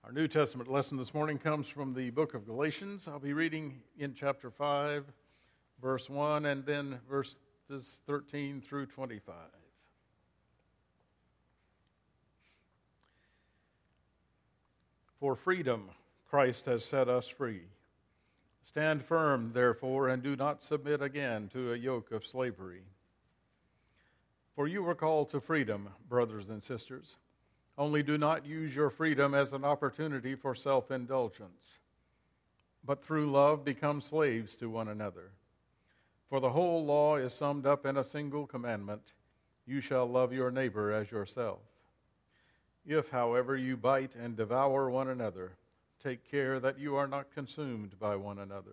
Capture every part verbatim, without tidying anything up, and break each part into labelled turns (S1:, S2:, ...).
S1: Our New Testament lesson this morning comes from the book of Galatians. I'll be reading in chapter five, verse one, and then verses thirteen through twenty-five. For freedom Christ has set us free. Stand firm, therefore, and do not submit again to a yoke of slavery. For you were called to freedom, brothers and sisters. Only do not use your freedom as an opportunity for self-indulgence, but through love become slaves to one another. For the whole law is summed up in a single commandment: you shall love your neighbor as yourself. If, however, you bite and devour one another, take care that you are not consumed by one another.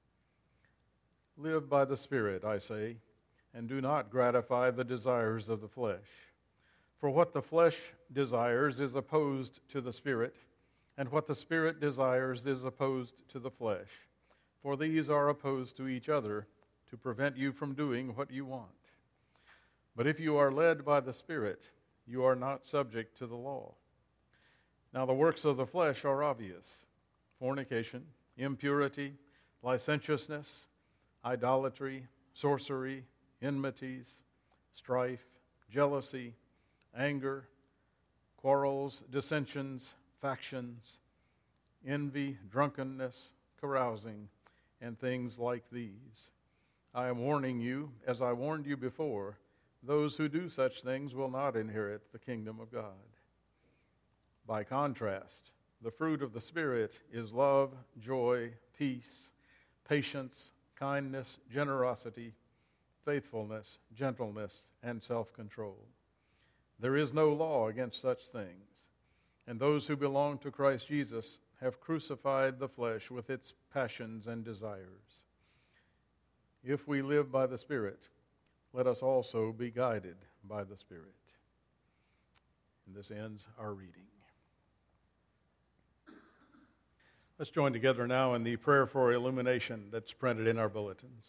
S1: Live by the Spirit, I say, and do not gratify the desires of the flesh. For what the flesh desires is opposed to the Spirit, and what the Spirit desires is opposed to the flesh. For these are opposed to each other to prevent you from doing what you want. But if you are led by the Spirit, you are not subject to the law. Now the works of the flesh are obvious: fornication, impurity, licentiousness, idolatry, sorcery, enmities, strife, jealousy, anger, quarrels, dissensions, factions, envy, drunkenness, carousing, and things like these. I am warning you, as I warned you before, those who do such things will not inherit the kingdom of God. By contrast, the fruit of the Spirit is love, joy, peace, patience, kindness, generosity, faithfulness, gentleness, and self-control. There is no law against such things, and those who belong to Christ Jesus have crucified the flesh with its passions and desires. If we live by the Spirit, let us also be guided by the Spirit. And this ends our reading. Let's join together now in the prayer for illumination that's printed in our bulletins.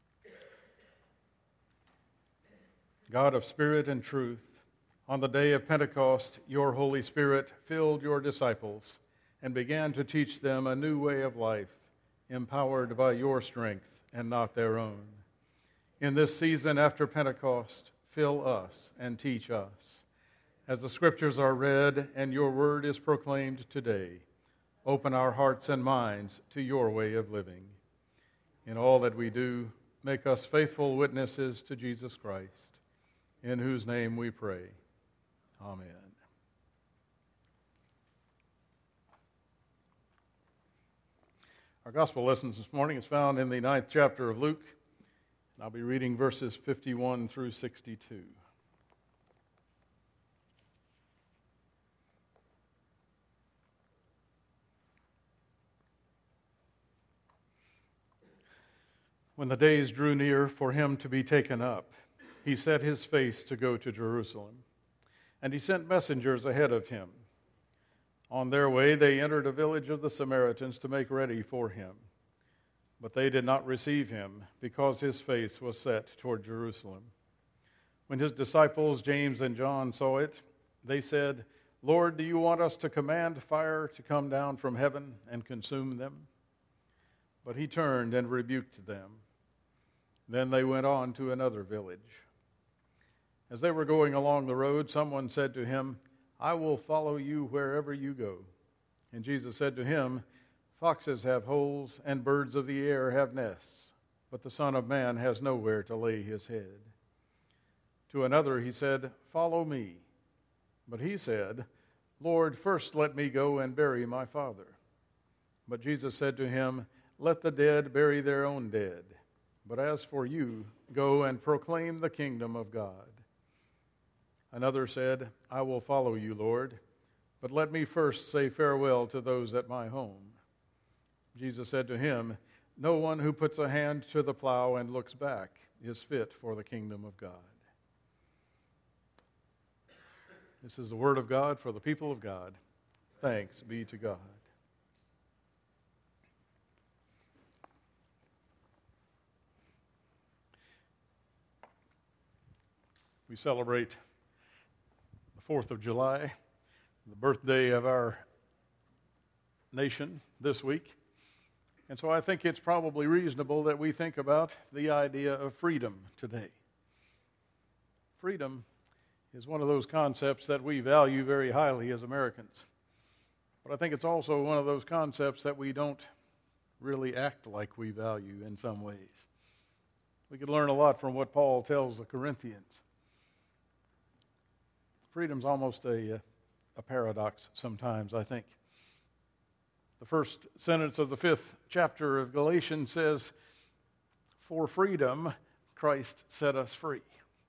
S1: God of spirit and truth, on the day of Pentecost, your Holy Spirit filled your disciples and began to teach them a new way of life, empowered by your strength and not their own. In this season after Pentecost, fill us and teach us. As the Scriptures are read and your word is proclaimed today, open our hearts and minds to your way of living. In all that we do, make us faithful witnesses to Jesus Christ, in whose name we pray. Amen. Our gospel lesson this morning is found in the ninth chapter of Luke, and I'll be reading verses fifty-one through sixty-two. When the days drew near for him to be taken up, he set his face to go to Jerusalem, and he sent messengers ahead of him. On their way, they entered a village of the Samaritans to make ready for him. But they did not receive him, because his face was set toward Jerusalem. When his disciples, James and John, saw it, they said, "Lord, do you want us to command fire to come down from heaven and consume them?" But he turned and rebuked them. Then they went on to another village. As they were going along the road, someone said to him, "I will follow you wherever you go." And Jesus said to him, "Foxes have holes, and birds of the air have nests, but the Son of Man has nowhere to lay his head." To another he said, "Follow me." But he said, "Lord, first let me go and bury my father." But Jesus said to him, "Let the dead bury their own dead. But as for you, go and proclaim the kingdom of God." Another said, "I will follow you, Lord, but let me first say farewell to those at my home." Jesus said to him, "No one who puts a hand to the plow and looks back is fit for the kingdom of God." This is the word of God for the people of God. Thanks be to God. We celebrate the fourth of July, the birthday of our nation this week. And so I think it's probably reasonable that we think about the idea of freedom today. Freedom is one of those concepts that we value very highly as Americans. But I think it's also one of those concepts that we don't really act like we value in some ways. We could learn a lot from what Paul tells the Corinthians. Freedom's almost a, a paradox sometimes, I think. The first sentence of the fifth chapter of Galatians says, "For freedom Christ set us free."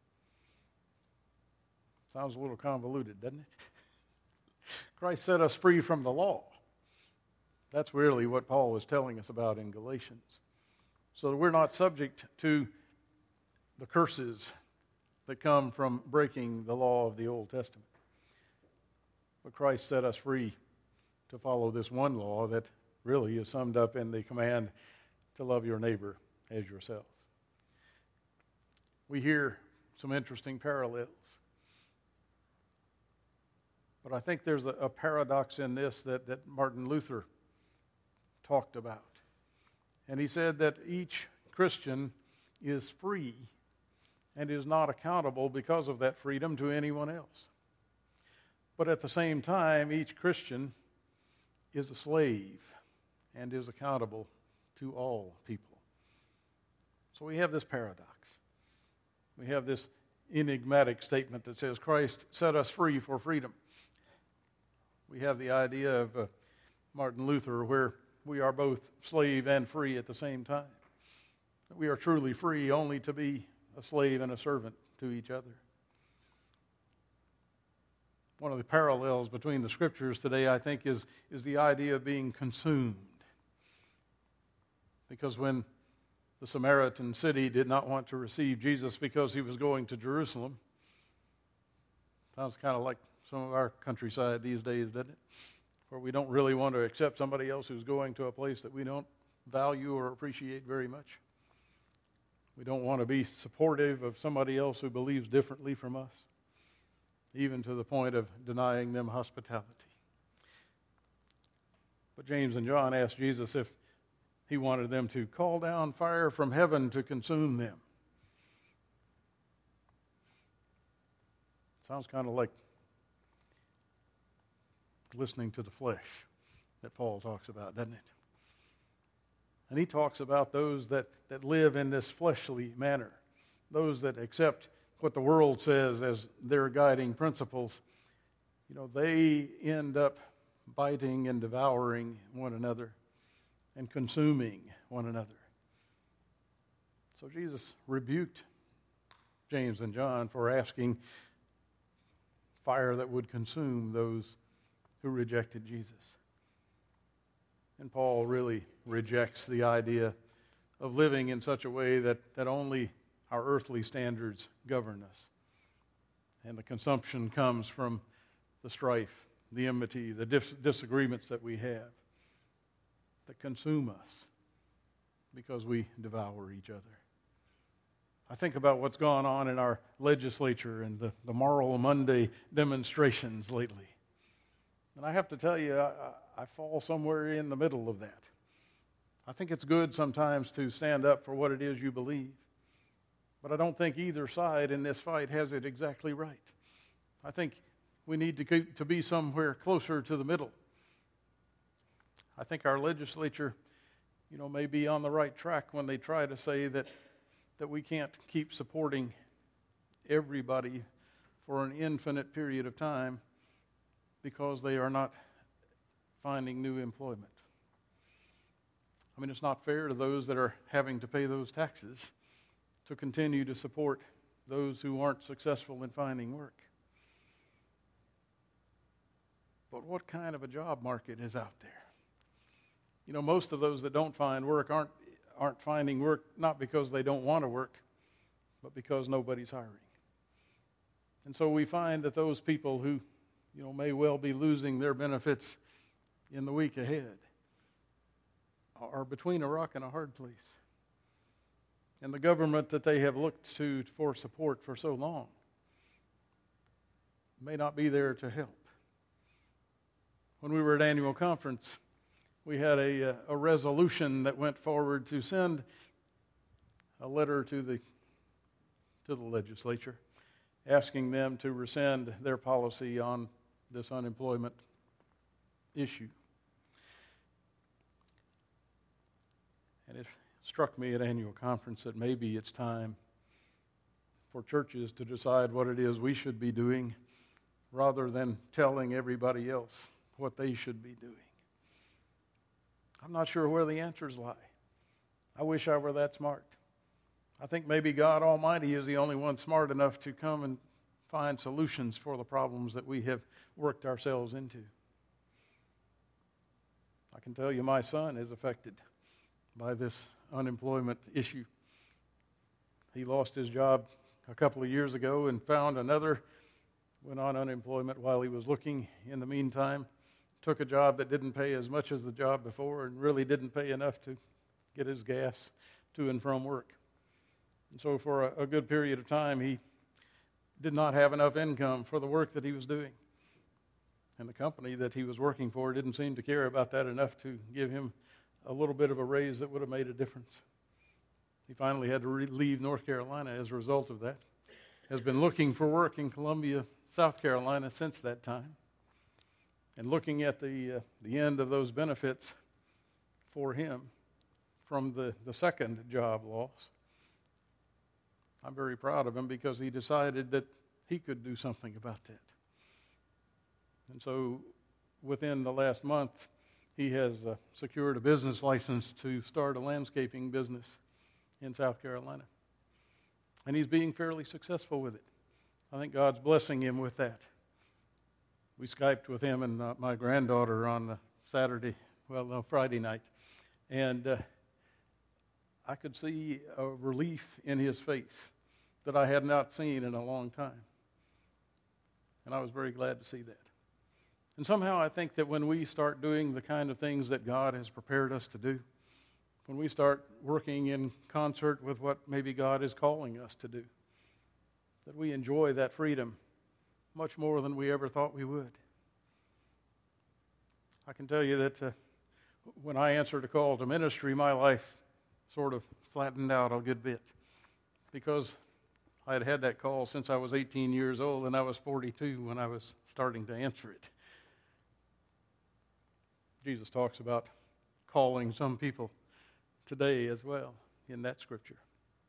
S1: Sounds a little convoluted, doesn't it? Christ set us free from the law. That's really what Paul was telling us about in Galatians. So that we're not subject to the curses that come from breaking the law of the Old Testament. But Christ set us free to follow this one law that really is summed up in the command to love your neighbor as yourself. We hear some interesting parallels. But I think there's a, a paradox in this that, that Martin Luther talked about. And he said that each Christian is free and is not accountable because of that freedom to anyone else. But at the same time, each Christian is a slave and is accountable to all people. So we have this paradox. We have this enigmatic statement that says Christ set us free for freedom. We have the idea of uh, Martin Luther where we are both slave and free at the same time. We are truly free only to be a slave and a servant to each other. One of the parallels between the scriptures today, I think, is, is the idea of being consumed. Because when the Samaritan city did not want to receive Jesus because he was going to Jerusalem, sounds kind of like some of our countryside these days, doesn't it? Where we don't really want to accept somebody else who's going to a place that we don't value or appreciate very much. We don't want to be supportive of somebody else who believes differently from us, even to the point of denying them hospitality. But James and John asked Jesus if he wanted them to call down fire from heaven to consume them. Sounds kind of like listening to the flesh that Paul talks about, doesn't it? And he talks about those that, that live in this fleshly manner, those that accept what the world says as their guiding principles. You know, they end up biting and devouring one another and consuming one another. So Jesus rebuked James and John for asking fire that would consume those who rejected Jesus. And Paul really rejects the idea of living in such a way that, that only our earthly standards govern us. And the consumption comes from the strife, the enmity, the dis- disagreements that we have that consume us because we devour each other. I think about what's gone on in our legislature and the, the Moral Monday demonstrations lately. And I have to tell you, I, I fall somewhere in the middle of that. I think it's good sometimes to stand up for what it is you believe. But I don't think either side in this fight has it exactly right. I think we need to keep, to be somewhere closer to the middle. I think our legislature, you know, may be on the right track when they try to say that, that we can't keep supporting everybody for an infinite period of time because they are not finding new employment. I mean, it's not fair to those that are having to pay those taxes to continue to support those who aren't successful in finding work. But what kind of a job market is out there? You know, most of those that don't find work aren't aren't finding work not because they don't want to work, but because nobody's hiring. And so we find that those people who, you know, may well be losing their benefits in the week ahead are between a rock and a hard place. And the government that they have looked to for support for so long may not be there to help. When we were at annual conference, we had a, a resolution that went forward to send a letter to the to the legislature, asking them to rescind their policy on this unemployment issue. And it struck me at annual conference that maybe it's time for churches to decide what it is we should be doing rather than telling everybody else what they should be doing. I'm not sure where the answers lie. I wish I were that smart. I think maybe God Almighty is the only one smart enough to come and find solutions for the problems that we have worked ourselves into. I can tell you my son is affected by this unemployment issue. He lost his job a couple of years ago and found another, went on unemployment while he was looking in the meantime, took a job that didn't pay as much as the job before and really didn't pay enough to get his gas to and from work. And so for a, a good period of time, he did not have enough income for the work that he was doing. And the company that he was working for didn't seem to care about that enough to give him a little bit of a raise that would have made a difference. He finally had to re- leave North Carolina as a result of that. Has been looking for work in Columbia, South Carolina since that time. And looking at the uh, the end of those benefits for him from the, the second job loss, I'm very proud of him because he decided that he could do something about that. And so within the last month, he has uh, secured a business license to start a landscaping business in South Carolina. And he's being fairly successful with it. I think God's blessing him with that. We Skyped with him and uh, my granddaughter on uh, Saturday, well, no, Friday night. And uh, I could see a relief in his face that I had not seen in a long time. And I was very glad to see that. And somehow I think that when we start doing the kind of things that God has prepared us to do, when we start working in concert with what maybe God is calling us to do, that we enjoy that freedom much more than we ever thought we would. I can tell you that uh, when I answered a call to ministry, my life sort of flattened out a good bit because I had had that call since I was eighteen years old and I was forty-two when I was starting to answer it. Jesus talks about calling some people today as well in that scripture.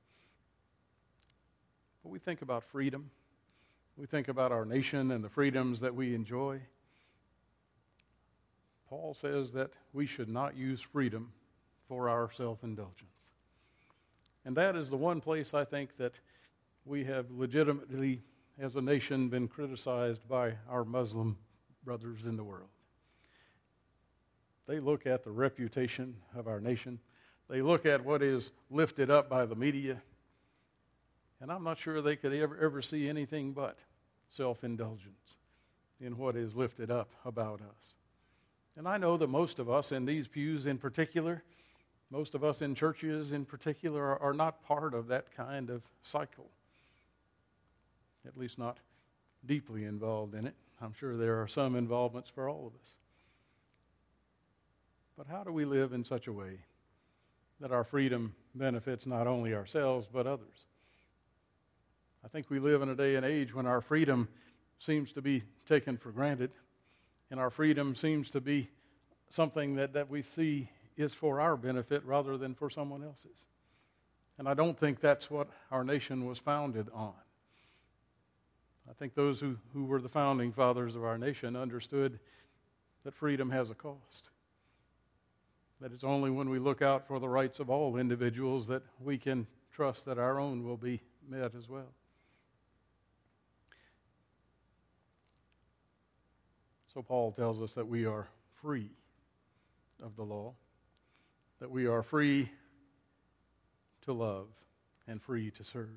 S1: But we think about freedom. We think about our nation and the freedoms that we enjoy. Paul says that we should not use freedom for our self-indulgence. And that is the one place I think that we have legitimately, as a nation, been criticized by our Muslim brothers in the world. They look at the reputation of our nation. They look at what is lifted up by the media. And I'm not sure they could ever, ever see anything but self-indulgence in what is lifted up about us. And I know that most of us in these pews in particular, most of us in churches in particular, are, are not part of that kind of cycle. At least not deeply involved in it. I'm sure there are some involvements for all of us. But how do we live in such a way that our freedom benefits not only ourselves but others? I think we live in a day and age when our freedom seems to be taken for granted, and our freedom seems to be something that, that we see is for our benefit rather than for someone else's. And I don't think that's what our nation was founded on. I think those who, who were the founding fathers of our nation understood that freedom has a cost. That it's only when we look out for the rights of all individuals that we can trust that our own will be met as well. So Paul tells us that we are free of the law, that we are free to love and free to serve.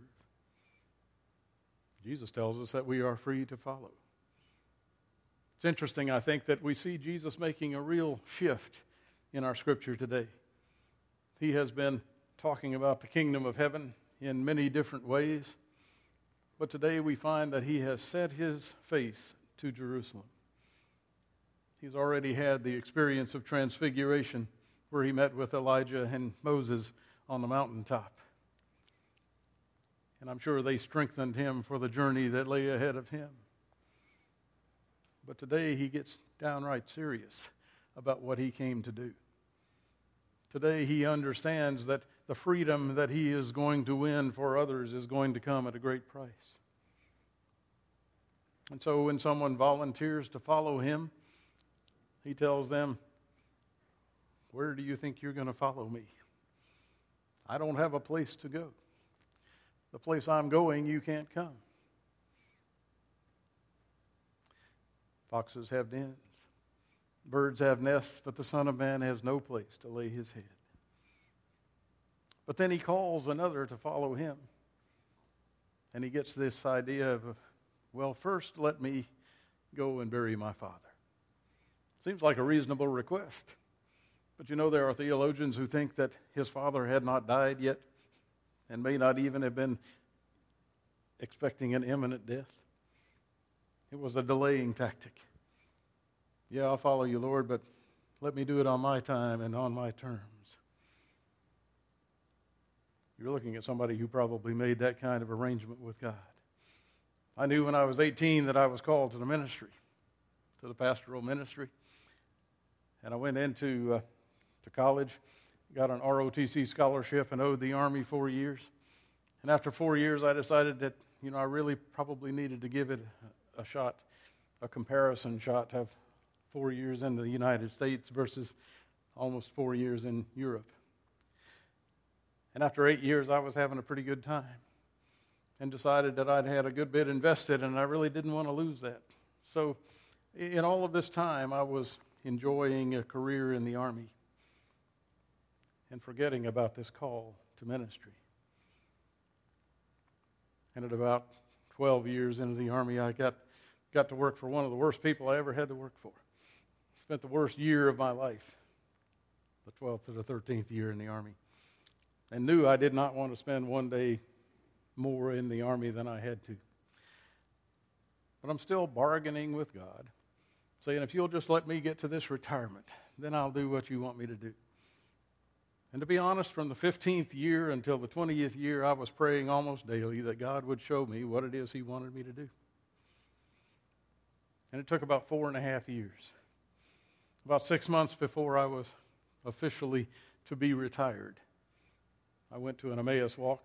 S1: Jesus tells us that we are free to follow. It's interesting, I think, that we see Jesus making a real shift in our scripture today. He has been talking about the kingdom of heaven in many different ways, but today we find that he has set his face to Jerusalem. He's already had the experience of transfiguration where he met with Elijah and Moses on the mountaintop. And I'm sure they strengthened him for the journey that lay ahead of him. But today he gets downright serious about what he came to do. Today he understands that the freedom that he is going to win for others is going to come at a great price. And so when someone volunteers to follow him, he tells them, "Where do you think you're going to follow me? I don't have a place to go. The place I'm going, you can't come. Foxes have dens. Birds have nests, but the Son of Man has no place to lay his head." But then he calls another to follow him. And he gets this idea of, well, first let me go and bury my father. Seems like a reasonable request. But you know, there are theologians who think that his father had not died yet and may not even have been expecting an imminent death. It was a delaying tactic. Yeah, I'll follow you, Lord, but let me do it on my time and on my terms. You're looking at somebody who probably made that kind of arrangement with God. I knew when I was eighteen that I was called to the ministry, to the pastoral ministry. And I went into uh, to college, got an R O T C scholarship, and owed the Army four years. And after four years, I decided that, you know, I really probably needed to give it a, a shot, a comparison shot, to have four years in the United States versus almost four years in Europe. And after eight years, I was having a pretty good time and decided that I'd had a good bit invested, and I really didn't want to lose that. So in all of this time, I was enjoying a career in the Army and forgetting about this call to ministry. And at about twelve years into the Army, I got, got to work for one of the worst people I ever had to work for. Spent the worst year of my life, the twelfth to the thirteenth year in the Army, and knew I did not want to spend one day more in the Army than I had to. But I'm still bargaining with God, saying, if you'll just let me get to this retirement, then I'll do what you want me to do. And to be honest, from the fifteenth year until the twentieth year, I was praying almost daily that God would show me what it is he wanted me to do. And it took about four and a half years. About six months before I was officially to be retired, I went to an Emmaus walk.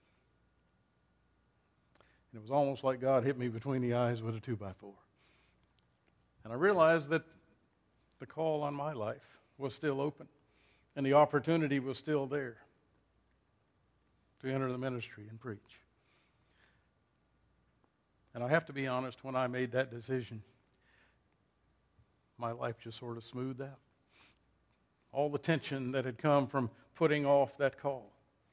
S1: And it was almost like God hit me between the eyes with a two by four. And I realized that the call on my life was still open. And the opportunity was still there to enter the ministry and preach. And I have to be honest, when I made that decision, my life just sort of smoothed out. All the tension that had come from putting off that call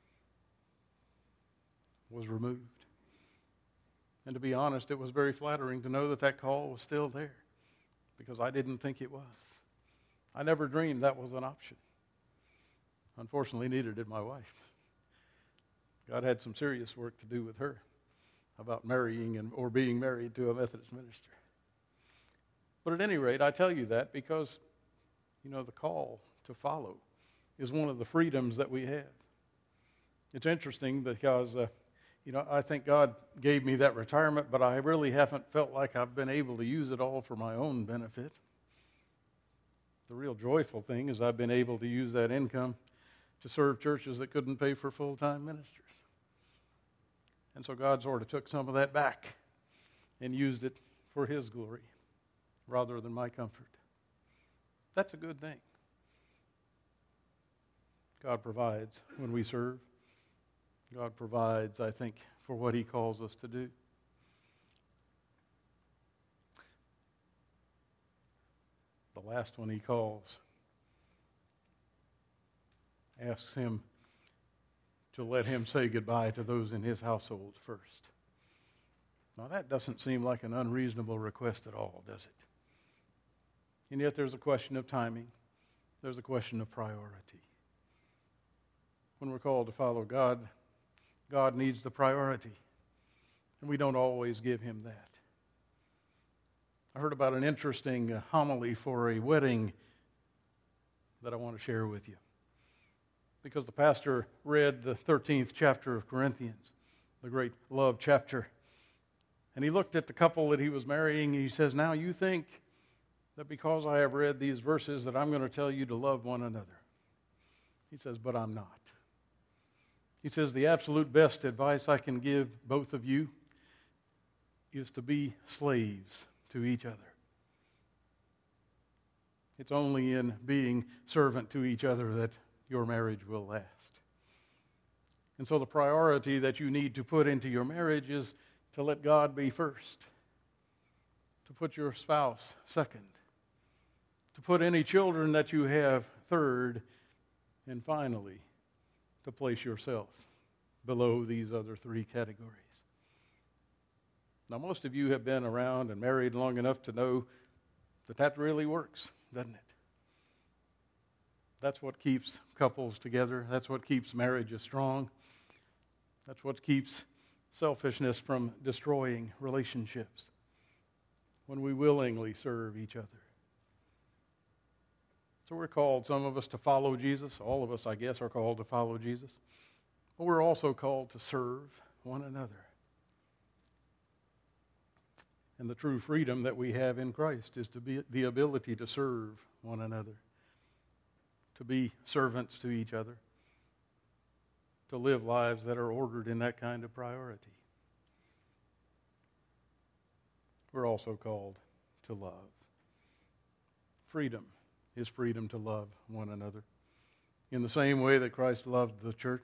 S1: was removed. And to be honest, it was very flattering to know that that call was still there, because I didn't think it was. I never dreamed that was an option. Unfortunately, neither did my wife. God had some serious work to do with her about marrying and or being married to a Methodist minister. But at any rate, I tell you that because, you know, the call to follow is one of the freedoms that we have. It's interesting because, uh, you know, I think God gave me that retirement, but I really haven't felt like I've been able to use it all for my own benefit. The real joyful thing is I've been able to use that income to serve churches that couldn't pay for full-time ministers. And so God sort of took some of that back and used it for his glory rather than my comfort. That's a good thing. God provides when we serve. God provides, I think, for what he calls us to do. The last one he calls asks him to let him say goodbye to those in his household first. Now that doesn't seem like an unreasonable request at all, does it? And yet there's a question of timing. There's a question of priority. When we're called to follow God, God needs the priority. And we don't always give him that. I heard about an interesting uh, homily for a wedding that I want to share with you. Because the pastor read the thirteenth chapter of Corinthians, the great love chapter. And he looked at the couple that he was marrying, and he says, now you think that because I have read these verses that I'm going to tell you to love one another. He says, but I'm not. He says, the absolute best advice I can give both of you is to be slaves to each other. It's only in being servant to each other that your marriage will last. And so the priority that you need to put into your marriage is to let God be first, to put your spouse second, to put any children that you have third, and finally, to place yourself below these other three categories. Now, most of you have been around and married long enough to know that that really works, doesn't it? That's what keeps couples together. That's what keeps marriages strong. That's what keeps selfishness from destroying relationships, when we willingly serve each other. So we're called, some of us, to follow Jesus. All of us, I guess, are called to follow Jesus. But we're also called to serve one another. And the true freedom that we have in Christ is to be the ability to serve one another, to be servants to each other, to live lives that are ordered in that kind of priority. We're also called to love. Freedom is freedom to love one another. In the same way that Christ loved the church,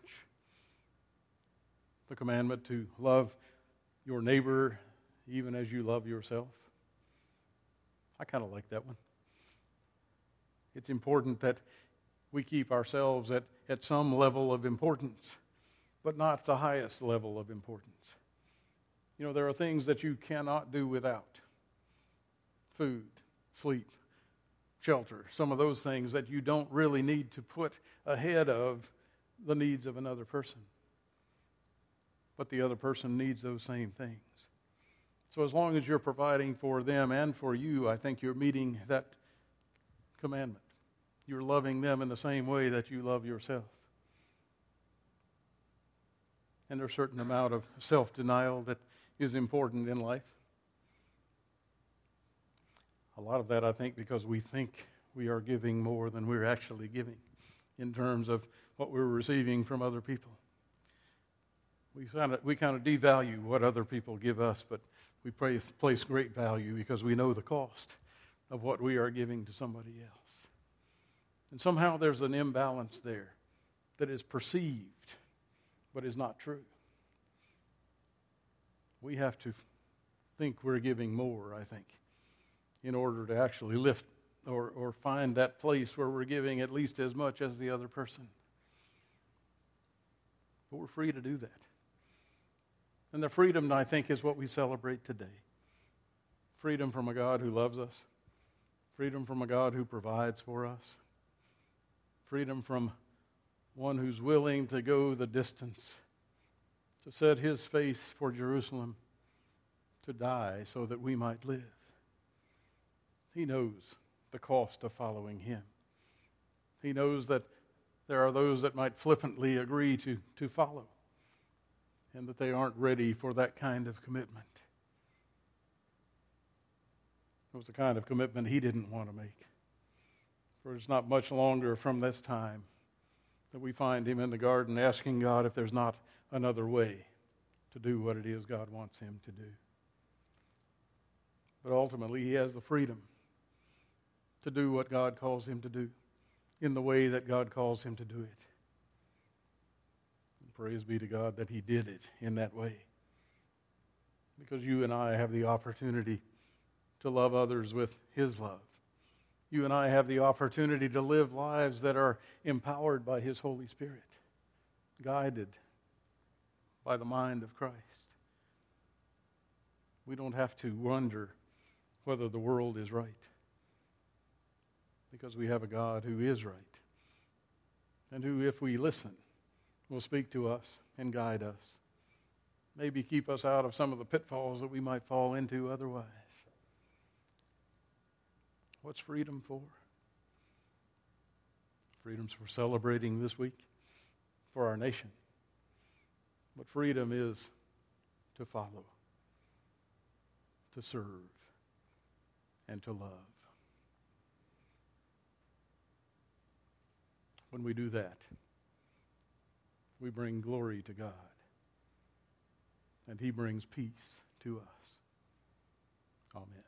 S1: the commandment to love your neighbor even as you love yourself. I kind of like that one. It's important that we keep ourselves at, at some level of importance, but not the highest level of importance. You know, there are things that you cannot do without. Food, sleep, shelter, some of those things that you don't really need to put ahead of the needs of another person. But the other person needs those same things. So as long as you're providing for them and for you, I think you're meeting that commandment. You're loving them in the same way that you love yourself. And there's a certain amount of self-denial that is important in life. A lot of that, I think, because we think we are giving more than we're actually giving in terms of what we're receiving from other people. We kind of, we kind of devalue what other people give us, but we place, place great value because we know the cost of what we are giving to somebody else. And somehow there's an imbalance there that is perceived, but is not true. We have to think we're giving more, I think, in order to actually lift or, or find that place where we're giving at least as much as the other person. But we're free to do that. And the freedom, I think, is what we celebrate today. Freedom from a God who loves us. Freedom from a God who provides for us. Freedom from one who's willing to go the distance, to set his face for Jerusalem, to die so that we might live. He knows the cost of following him. He knows that there are those that might flippantly agree to, to follow, and that they aren't ready for that kind of commitment. It was the kind of commitment he didn't want to make. For it's not much longer from this time that we find him in the garden asking God if there's not another way to do what it is God wants him to do. But ultimately, he has the freedom to do what God calls him to do in the way that God calls him to do it. And praise be to God that he did it in that way. Because you and I have the opportunity to love others with his love. You and I have the opportunity to live lives that are empowered by his Holy Spirit, guided by the mind of Christ. We don't have to wonder whether the world is right, because we have a God who is right, and who, if we listen, will speak to us and guide us, maybe keep us out of some of the pitfalls that we might fall into otherwise. What's freedom for? Freedom's for celebrating this week for our nation. But freedom is to follow, to serve, and to love. When we do that, we bring glory to God, and He brings peace to us. Amen.